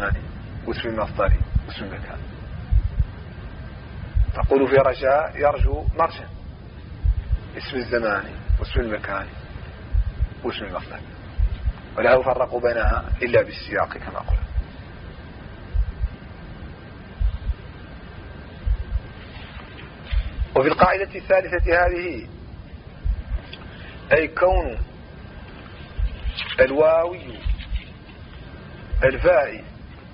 واسم المصدر واسم المكان. تقول في رجاء يرجو مرجا، اسم الزمان واسم المكان واسم المصدر، ولا يفرق بينها إلا بالسياق كما قلت. وفي القاعدة الثالثة هذه أي كون الواوي الفاء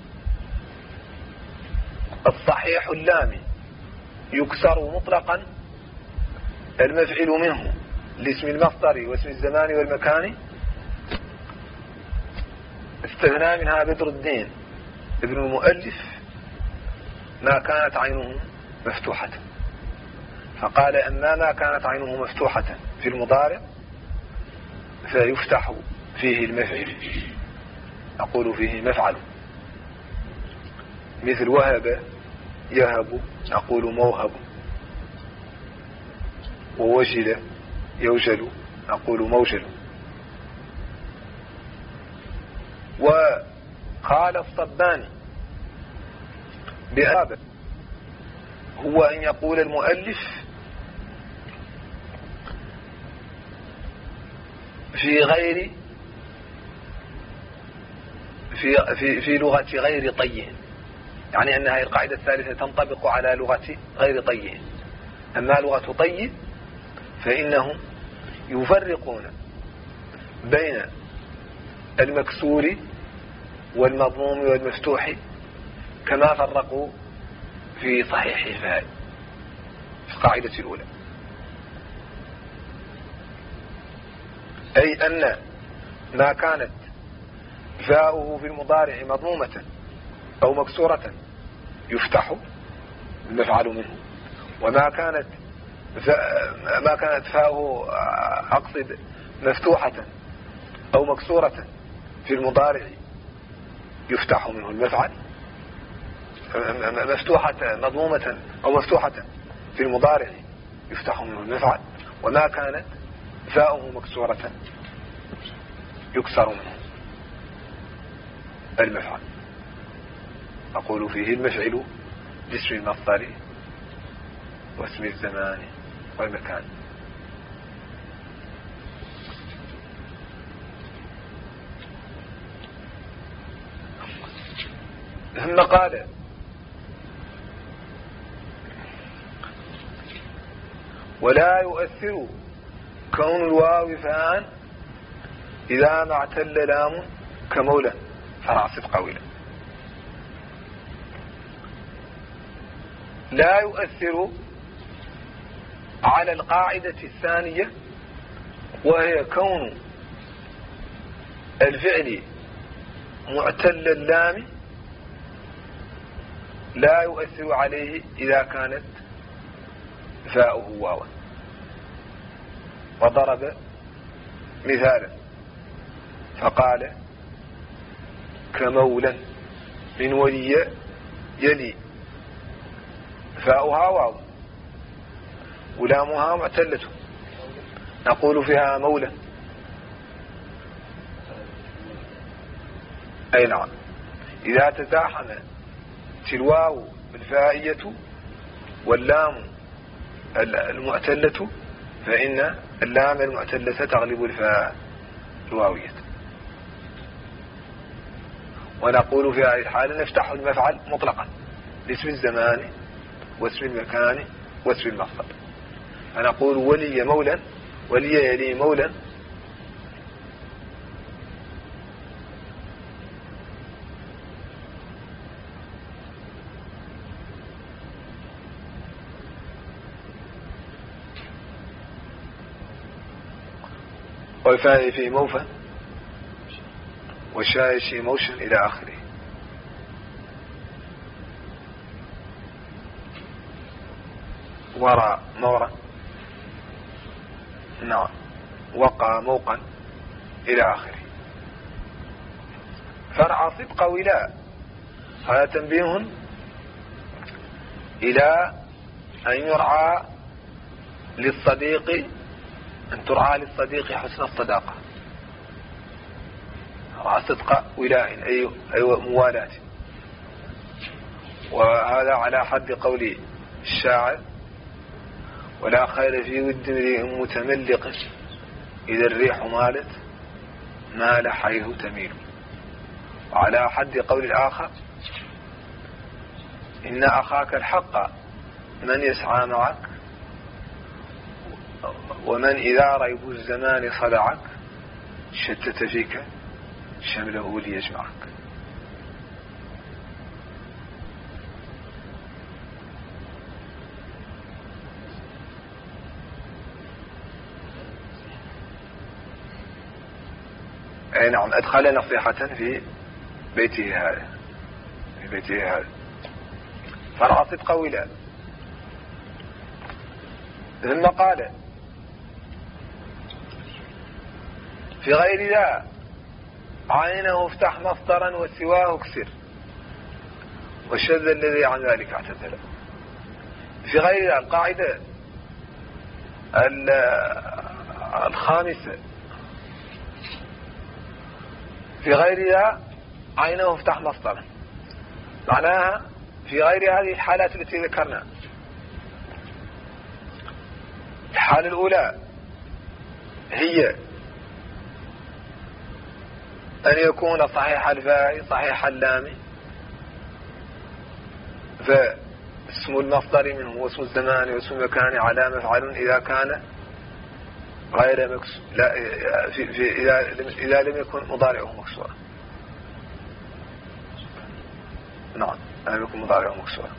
الصحيح اللامي يكسر مطلقا المفعل منه لاسم المصدر واسم الزمان والمكان، استثنى منها بدر الدين ابن المؤلف ما كانت عينه مفتوحة، فقال أما ما كانت عينه مفتوحة في المضارع فيفتح فيه المفعل، أقول فيه مفعل، مثل وهب يهب أقول موهب، ووجل يوجل أقول موجل. وقال الصباني بأب هو أن يقول المؤلف في غير في لغة غير طي، يعني أن هذه القاعدة الثالثة تنطبق على لغة غير طي. أما لغة طي فإنهم يفرقون بين المكسور والمضموم والمفتوح كما فرقوا في صحيح الفاء في القاعدة الأولى، أي أن ما كانت فاؤه في المضارع مضمومة أو مكسورة يفتح المفعل منه، وما كانت فاؤه أقصد مفتوحة أو مكسورة في المضارع يفتح منه المفعل، مفتوحة مضمومة أو مفتوحة في المضارع يفتح منه المفعل، وما كانت فاؤه مكسورة يكسر منه المفعل، أقول فيه المفعل باسم المصدر واسم الزمان والمكان. ثم قال ولا يؤثر كون الواو فاء إذا ما اعتل لام كمولى فرع صدق ولا. لا يؤثر على القاعدة الثانية وهي كون الفعل معتل اللام، لا يؤثر عليه إذا كانت فاؤه واوا. وضرب مثالا فقال كمولا من ولي يلي فاؤها واو ولامها معتلة نقول فيها مولا. أي نعم، إذا تزاحم الواو الفائية واللام المعتلة فإن اللام المعتلة تغلب الفاء الواوية، ونقول في هذه الحالة نفتح المفعل مطلقا لاسم الزمان واسم المكان واسم المصدر، فنقول ولي مولا ولي يلي مولا والفاء في موفى والشاء في موشن إلى آخره. ورى مورا، نعم، وقع موقا إلى آخره. فرع صدق ولاء هذا تنبيه إلى أن يرعى للصديق، أن ترعى للصديق حسن الصداقة. رعى صدق ولاء أي موالاة وهذا على حد قول الشاعر: ولا خير في ود امرئ متملق إذا الريح مالت مال حيث تميل. وعلى حد قول الآخر: إن أخاك الحق من يسعى معك، ومن إذا ريب الزمان صدعك شتت فيك شمله ليجمعك. أي نعم، أدخل نصيحة في بيته هذا فرأى صدق ولا. ثم قال: في غير ذا عينه افتح مصدرا وسواه اكسر، والشذ الذي عن ذلك اعتزل. في غير ذا القاعدة الخامسة: في غير ذا عينه افتح مصدرا، معناها في غير هذه الحالات التي ذكرنا. الحالة الأولى هي أن يكون صحيح الفاء صحيح اللام، فاسم المصدر منه واسم الزمان واسم المكان على مفعل إذا كان غير مكسور، لا إذا لم يكن مضارعه مكسورا. نعم، لم يكن مضارعه مكسورا.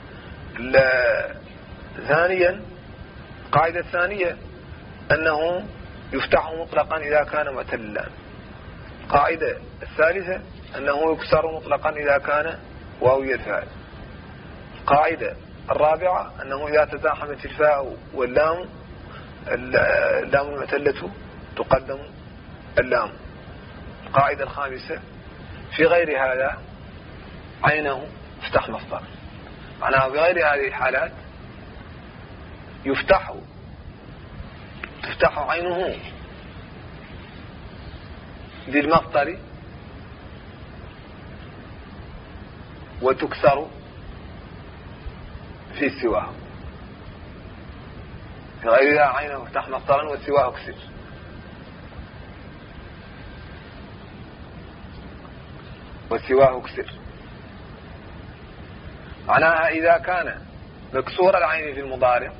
ثانيا، القاعدة الثانية أنه يفتح مطلقا إذا كان معتلا. القاعدة الثالثة أنه يكسر مطلقا إذا كان واوي الفاعل. القاعدة الرابعة أنه إذا تزاحمت الفاء واللام اللام المعتلة تقدم اللام. القاعدة الخامسة: في غير هذا عينه افتح مصدر، معناها في غير هذه الحالات تفتح عينه للمصدر وتكسر في سواه. في غير ذا عينه افتح مصدرا وسواه اكسر. معناها إذا كان مكسور العين في المضارع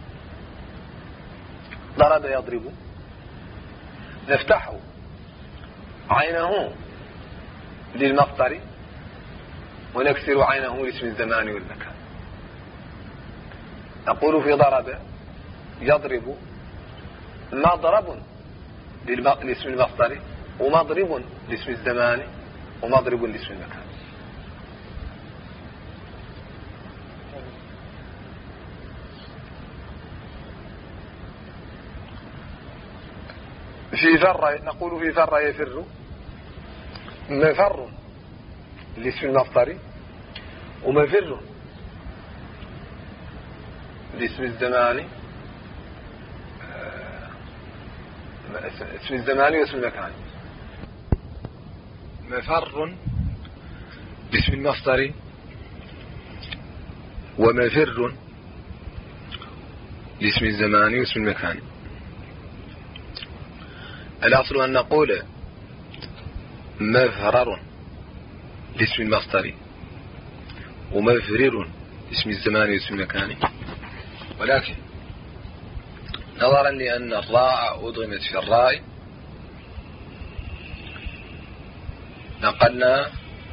ضرب يضرب، نفتح عينه للمصدر ونكسر عينه لاسم الزمان والمكان. نقول في ضرب يضرب مضرب لاسم المصدر ومضرب لاسم الزمان ومضرب لاسم المكان. في فر نقول في فر يفر مفر لاسم المصدر ومفر لاسم الزمان، اسم الزمان واسم المكان. مفر لاسم المصدر ومفر لاسم الزمان واسم المكان. الأصل أن نقول مفرر لاسم المصدر ومفرر لاسم الزمان واسم المكان، ولكن نظرا لأن الراء أضغمت في الراء نقلنا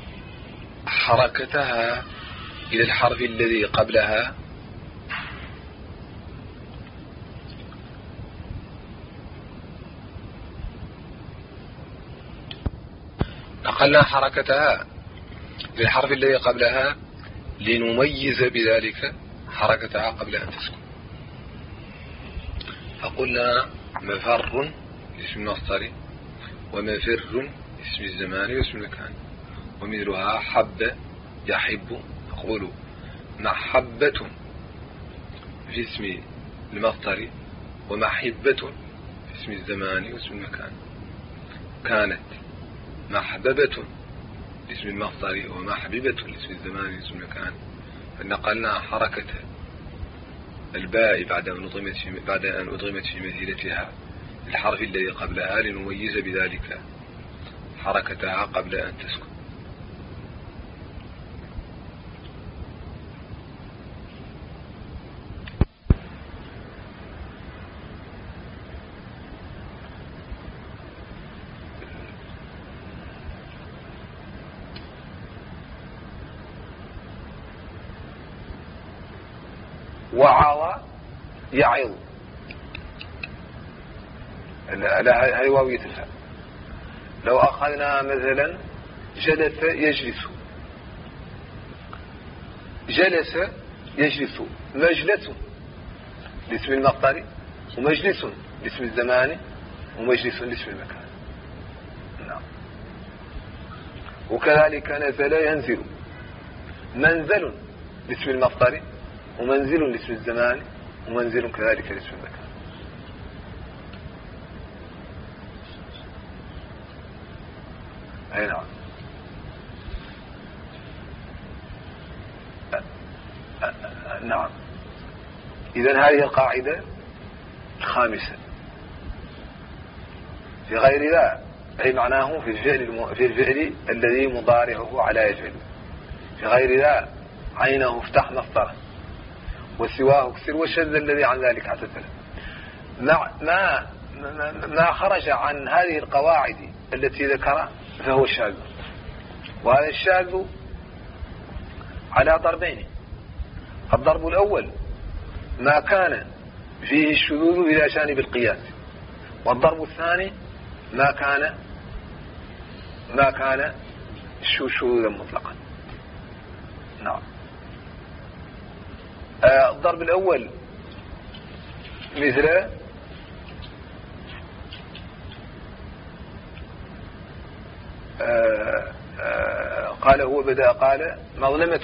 حركتها إلى الحرف الذي قبلها للحرف الذي قبلها لنميز بذلك حركتها قبل أن تسكن. فقلنا مفر اسم المصدر ومفر اسم الزمان واسم المكان، ومثلها حب يحب نقول محبة في اسم المصدر ومحبة في اسم الزمان واسم المكان. كانت محببة لاسم المصدر ومحببة لاسم الزمان واسم المكان. نقلنا حركة الباء بعد أن أضغمت في مثيلتها الحرف الذي قبلها لنميز بذلك حركتها قبل أن تسكن. وعظ يعظ هاي واوية الفاء. لو أخذنا مثلا جلس يجلس، جلس يجلس مجلس لاسم المقدر، ومجلس لاسم الزمان، ومجلس لاسم المكان. نعم. وكذلك نزل ينزل، منزل لاسم المقدر، ومنزل لاسم الزمان، ومنزل كذلك لاسم المكان. أي نعم. نعم. إذن هذه القاعدة الخامسة في غير ذا، أي معناه في الفعل الذي مضارعه على يفعل. في غير ذا عينه افتح مصدره، وسواه اكسر، والشذ الذي عن ذلك اعتزل. ما خرج عن هذه القواعد التي ذكرها فهو الشاذ. وهذا الشاذ على ضربين: الضرب الأول ما كان فيه الشذوذ إلى جانب القياس، والضرب الثاني ما كان شذوذا مطلقا. نعم. الضرب الأول مثل قال هو بدأ قال مظلمة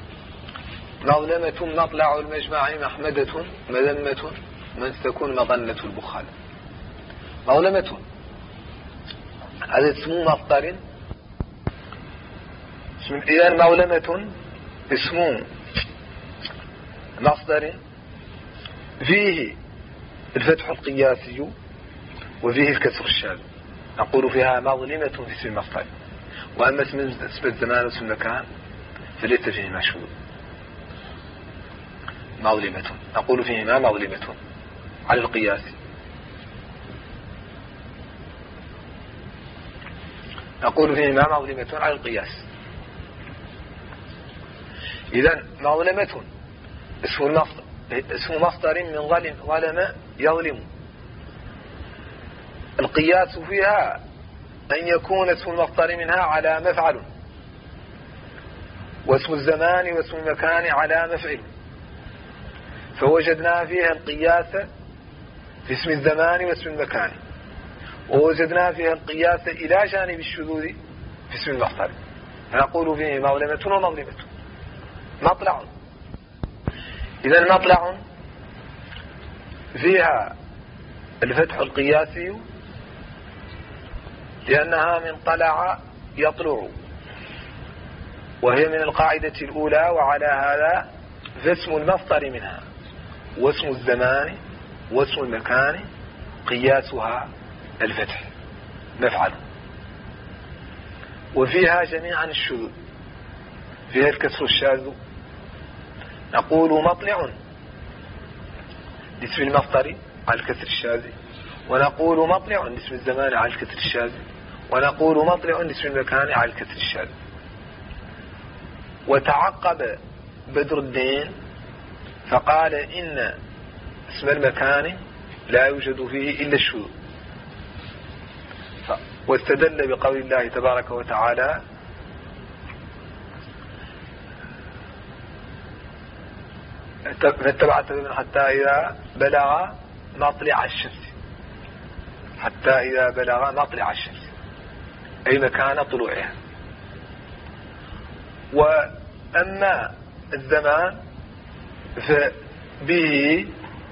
مطلع المجمع محمدة مذمة من تكون مظنة البخال. مظلمة هذا اسم مصدر. إذن مظلمة اسم مصدر فيه الفتح القياسي وفيه الكسر الشاذ، نقول فيها مظلمة في اسم المصدر. وأما اسم الزمان واسم المكان فليس فيهما شذوذ. مظلمة نقول فيهما مظلمة على القياس. نقول فيهما مظلمة على القياس. إذن مظلمة اسم مصدر من ظلم يظلم. القياس فيها أن يكون اسم المصدر منها على مفعل، واسم الزمان واسم المكان على مفعل. فوجدنا فيها القياس في اسم الزمان واسم المكان، ووجدنا فيها القياس إلى جانب الشذوذ في اسم المصدر. فنقول فيه مظلمة ومظلمة. مطلع، إذا مطلع فيها الفتح القياسي لأنها من طلع يطلع، وهي من القاعدة الأولى. وعلى هذا فاسم المصدر منها واسم الزمان واسم المكان قياسها الفتح مفعل. وفيها جميعا الشذوذ، فيها الكسر الشاذ. نقول مطلع لاسم المصدر على الكسر الشاذ، ونقول مطلع لاسم الزمان على الكسر الشاذ، ونقول مطلع لاسم المكان على الكسر الشاذ. وتعقب بدر الدين فقال إن اسم المكان لا يوجد فيه إلا الشذوذ، واستدل بقول الله تبارك وتعالى: فاتبع سببا حتى إذا بلغ مطلع الشمس، حتى إذا بلغ مطلع الشمس أي مكان طلوعها. وأما الزمان فبه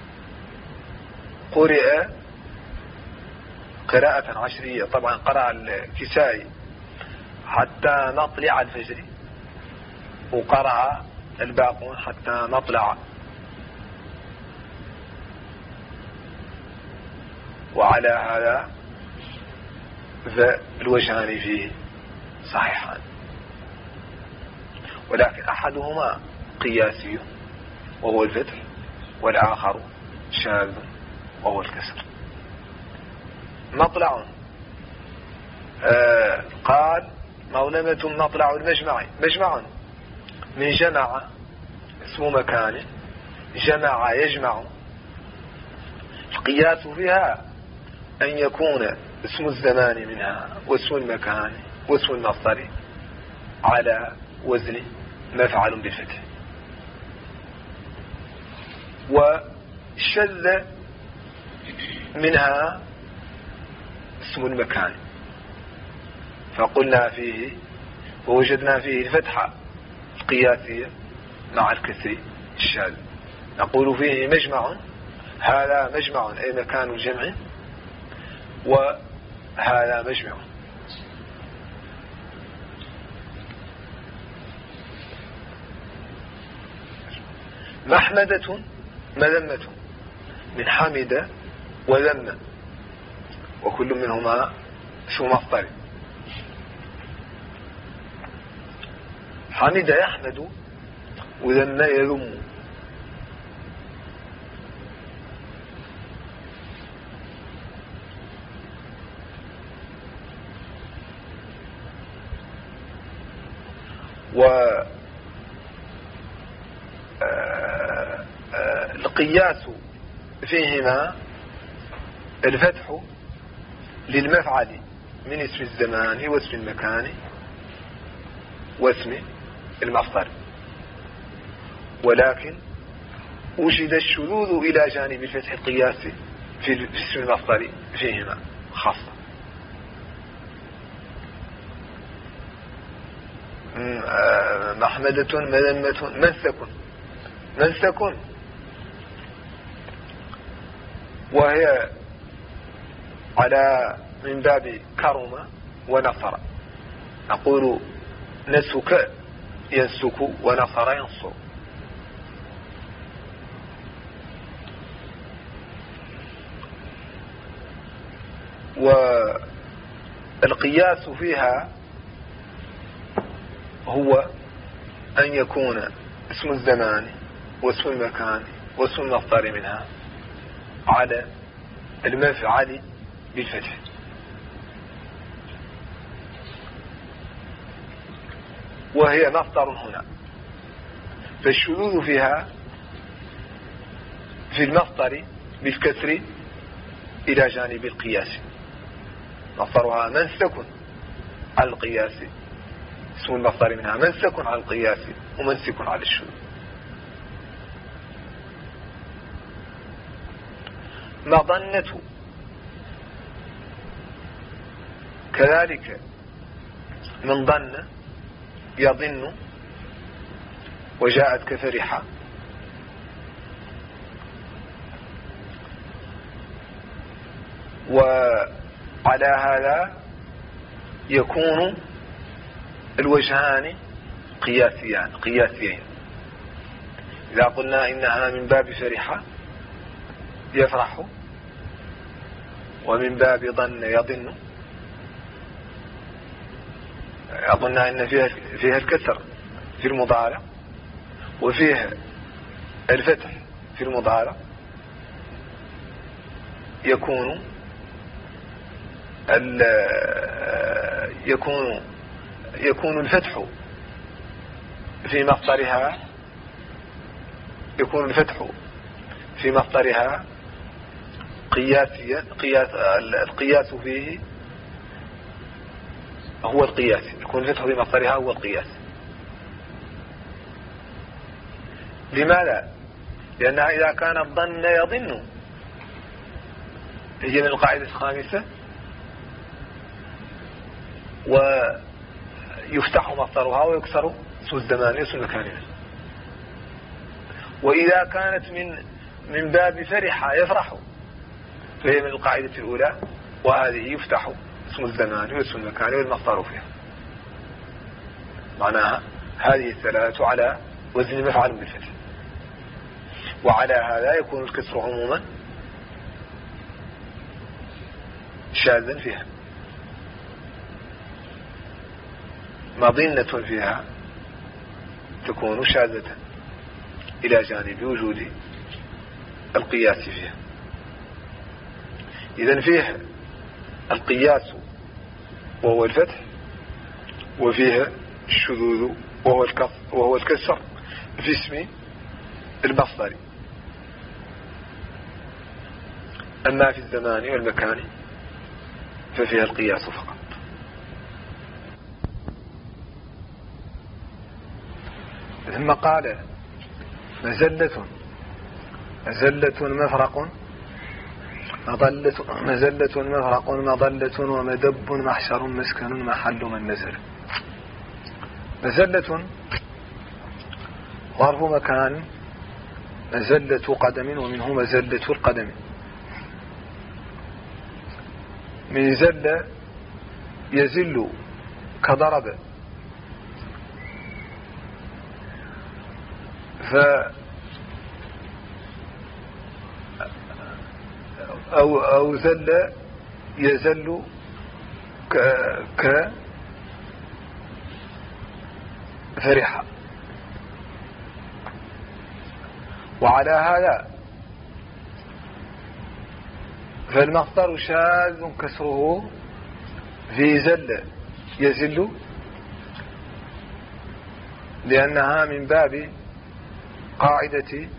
قرئ قراءة عشرية، طبعا قرأ الكسائي حتى مطلع الفجر، وقرأ الباقون حتى نطلع. وعلى هذا فالوجهان فيه صحيحان، ولكن أحدهما قياسي وهو الفتح، والآخر شاذ وهو الكسر. مطلع قال مولمة مطلع المجمع. مجمع من جمع، اسم مكان، جمع يجمع. القياس فيها أن يكون اسم الزمان منها واسم المكان واسم المصدر على وزن مفعل بالفتح. وشذ منها اسم المكان، فقلنا فيه ووجدنا فيه الفتحة القياسية مع الكسر الشاذ. نقول فيه مجمع، هذا مجمع أي مكان الجمع، وهذا مجمع. محمدة مذمة من حمد وذم، وكل منهما اسم مصدر. حمد يحمد وذم يذم. والقياس فيهما الفتح للمفعل من اسم الزمان واسم المكان واسم المصدر، ولكن وجد الشذوذ إلى جانب الفتح القياسي في اسم المصدر فيهما خاصة. محمدة مذمة منسك، وهي على من باب كرم ونصر. نقول نسك ينسك ونصر ينصر. والقياس فيها هو أن يكون اسم الزمان واسم المكان واسم المصدر منها على المفعل بالفتح. وهي مصدر هنا، فالشذوذ فيها في المصدر بالكسر إلى جانب القياس. مصدرها منسك على القياس، اسم المصدر منها منسك على القياس ومنسك على الشذوذ. مظنة كذلك من ظن يظن، وجاءت كفرحة. وعلى هذا يكون الوجهان قياسيين. إذا قلنا إنها من باب فرحة يفرح، ومن باب ظن يظن، أظن أن فيها الكسر في المضارع وفيها الفتح في المضارع، يكون الفتح في مصدرها، يكون الفتح في مصدرها قياسيا. القياس فيه هو القياس، يكون الفتح في مصدرها هو القياس. لماذا؟ لأنها إذا كان الظن يظن، هي من القاعدة الخامسة، ويفتح مصدرها ويكسر اسم الزمان واسم المكان. وإذا كانت من باب فرح يفرح، فهي من القاعدة الأولى، وهذه يفتح اسم الزمان واسم المكان والمصدر فيها. معناها هذه الثلاثة على وزن مفعل بالفتح. وعلى هذا يكون الكسر عموما شاذا فيها، مظنة فيها تكون شاذة إلى جانب وجود القياس فيها. إذن فيه القياس وهو الفتح، وفيه الشذوذ وهو الكسر في اسم المصدر. أما في الزمان والمكان ففيها القياس فقط. ثم قال مزلة مفرق مضلة ومدب محشر مسكن محل من نزل. مزلة ظرف مكان، مزلة قدم ومنه مزلة القدم. من زل يزل كضرب، أو زل يزل كفرحة. وعلى هذا فالمصدر شاذ كسره في زل يزل، لأنها من باب قاعدة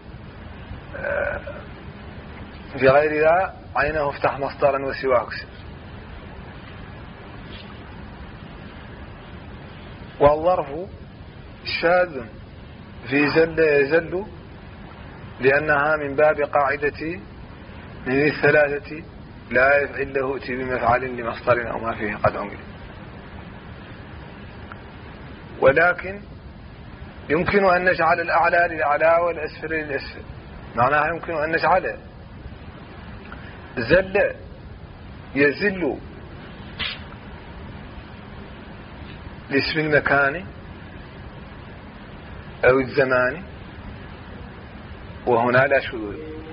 في غير ذا عينه افتح مصدرا وسواه اكسر. والظرف شاذ في زل يزل، لأنها من باب قاعدة من الثلاثة لا يفعل له ائتي بمفعل لمصدر أو ما فيه قد عمل. ولكن يمكن أن نجعل الأعلى للأعلى والأسفل للأسفل. معناها يمكن أن نجعل زل يزل لاسم المكان أو الزمان، وهنا لا شذوذ.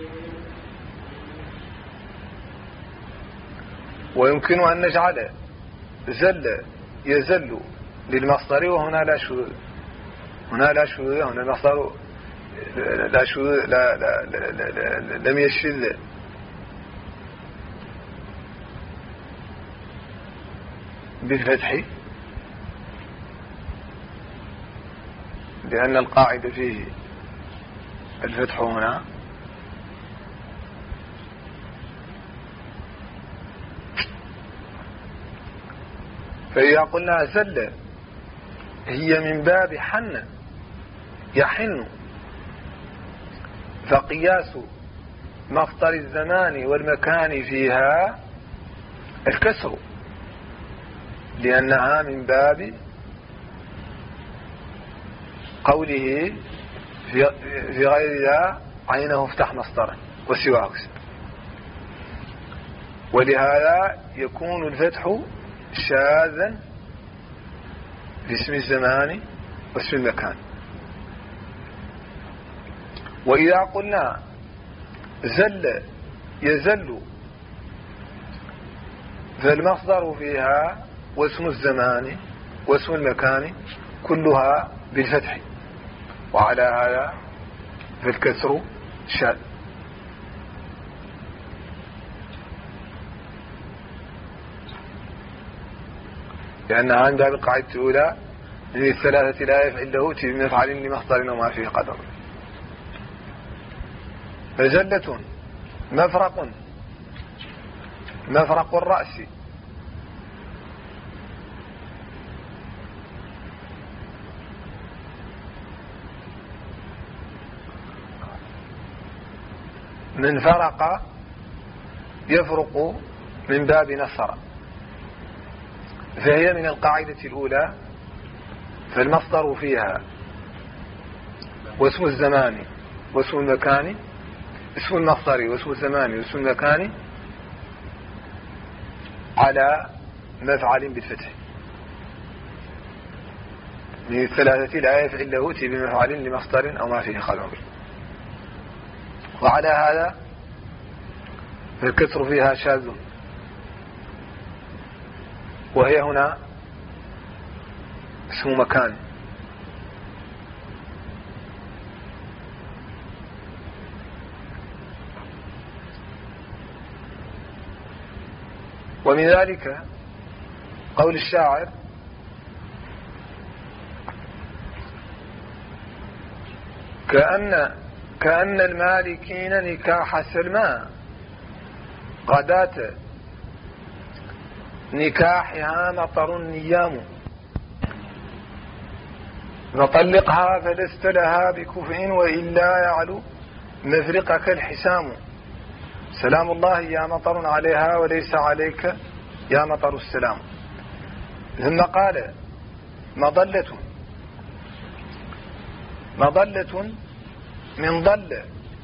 ويمكن أن نجعل زل يزل للمصدر، وهنا لا شذوذ. هنا لا شذوذ، هنا المصدر لا شذوذ، لم يشذ. بالفتح، لأن القاعدة فيه الفتح هنا. فإذا قلنا زل هي من باب حن يحن، فقياس مصدر الزمان والمكان فيها الكسر، لأنها من باب قوله في غير ذا عينه افتح مصدرا وسواه اكسر. ولهذا يكون الفتح شاذا في اسم الزمان واسم المكان. وإذا قلنا زل يزل فالمصدر فيها واسم الزمان واسم المكان كلها بالفتح، وعلى هذا فالكسر شاذ. لأنها عند القاعدة الأولى من الثلاثة لا يفعل له ائتي بمفعل لمصدر وما فيه قدر. فزلة مفرق الرأس، من فرق يفرق من باب نصر، فهي من القاعدة الأولى. فالمصدر فيها واسم الزمان واسم المكان، اسم المصدر واسم الزمان واسم المكان على مفعل بالفتح. من الثلاثة لا يفعل له ائت بمفعل لمصدر أو ما فيه خلع. وعلى هذا فالكسر فيها شاذ، وهي هنا اسم مكان. ومن ذلك قول الشاعر: كأن المالكين نكاح سلمى غداة نكاحها مطر نيام، فطلقها فلست لها بكفء وإلا يعلو مفرقك الحسام. سلام الله يا مطر عليها وليس عليك يا مطر السلام. ثم قال: مضلة من ضل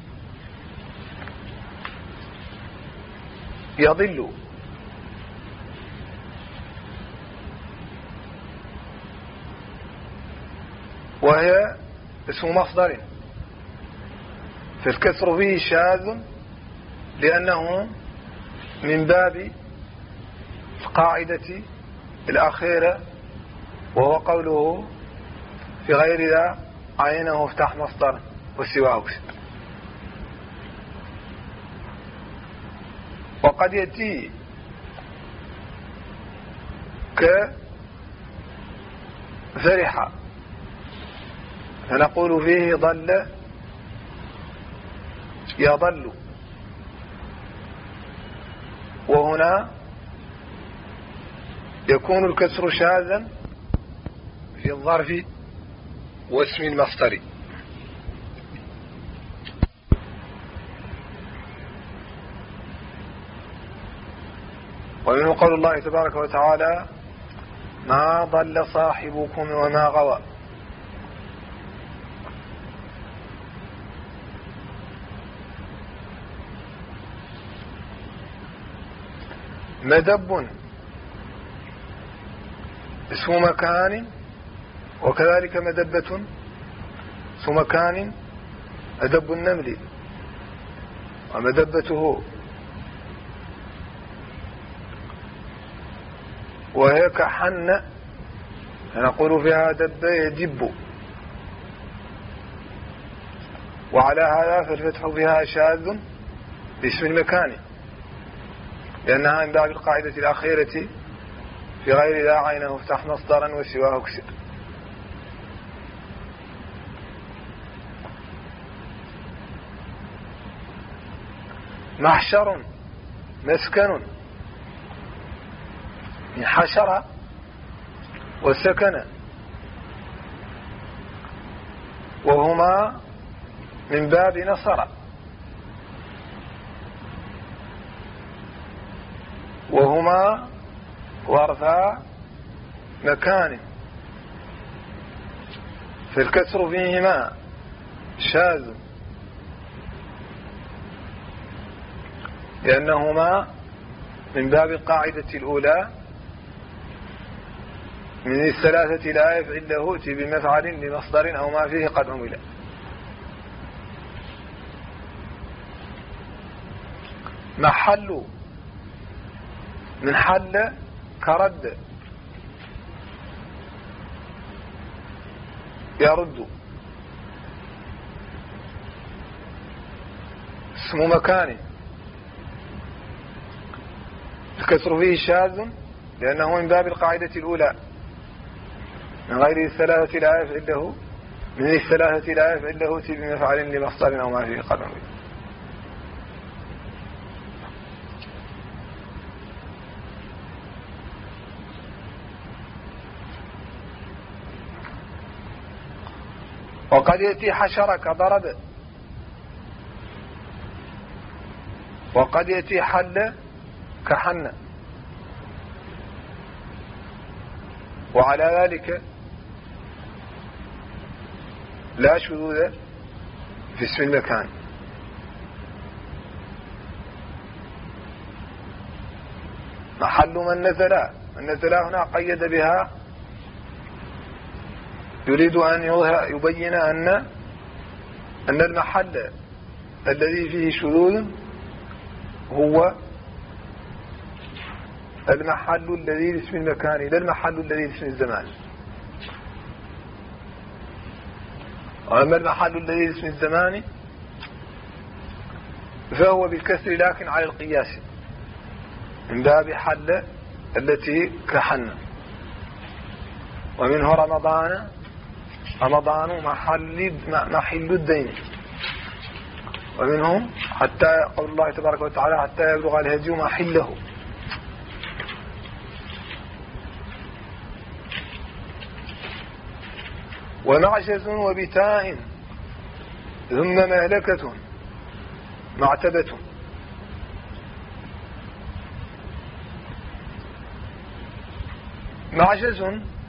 يضل، وهي اسم مصدر، فالكسر فيه شاذ لأنه من باب القاعدة الأخيرة، وهو قوله في غير ذا عينه افتح مصدر وسواه اكسب. وقد يأتي كفرح فنقول فيه ضل يضل، وهنا يكون الكسر شاذا في الظرف واسم المصدر. ومنه قول الله تبارك وتعالى: ما ضل صاحبكم وما غوى. مدب اسم مكان، وكذلك مدبة اسم مكان، مدب النمل ومدبته، وهي كحن نقول فيها دب يدب. وعلى هذا فالفتح فيها شاذ باسم المكان، لأنها من باب القاعدة الأخيرة في غير ذا عينه افتح مصدرا وسواه اكسر. محشر مسكن من حشر وسكن، وهما من باب نصر، وهما ظرفا مكان، فالكسر فيهما شاذ لأنهما من باب القاعدة الأولى من الثلاثة لا يفعل له ائت بمفعل لمصدر أو ما فيه قد عمل. محل من حل كرد يرد، اسم مكان، الكسر فيه شاذ لأنه من باب القاعدة الأولى من غير الثلاثة لا يفعل له، من الثلاثة لا يفعل له ائت بمفعل لمصدر أو ما فيه قد عمل. وقد يأتي حشر كضرب، وقد يأتي حل كحن، وعلى ذلك لا شذوذ في اسم المكان. محل من نزل هنا قيد بها يريد أن يبين أن المحل الذي فيه شذوذ هو المحل الذي لاسم المكان لا المحل الذي لاسم الزمان. أما المحل الذي لاسم الزمان فهو بالكسر لكن على القياس من باب حل التي كحن. ومنه رمضان محل الدين. ومنهم حتى قول الله تبارك وتعالى حتى يبلغ الهدي محله. ومعجز وبتاء ثم مهلكة معتبة. معجز